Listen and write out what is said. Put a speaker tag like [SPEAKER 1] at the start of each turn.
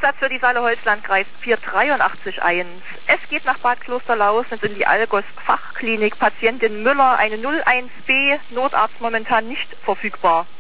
[SPEAKER 1] Einsatz für die Saale-Holz-Landkreis 48381. Es geht nach Bad Klosterlausnitz in die Algos-Fachklinik. Patientin Müller, eine 01B, Notarzt momentan nicht verfügbar.